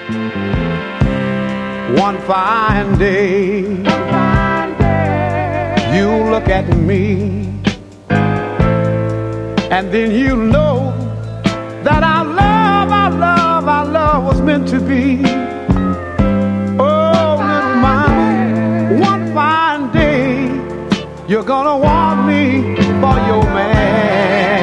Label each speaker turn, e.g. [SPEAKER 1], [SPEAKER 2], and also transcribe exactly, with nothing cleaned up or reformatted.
[SPEAKER 1] One fine day, you look at me, and then you know that our love, our love, our love was meant to be. Oh, little mama, one fine day, you're gonna want me for your man.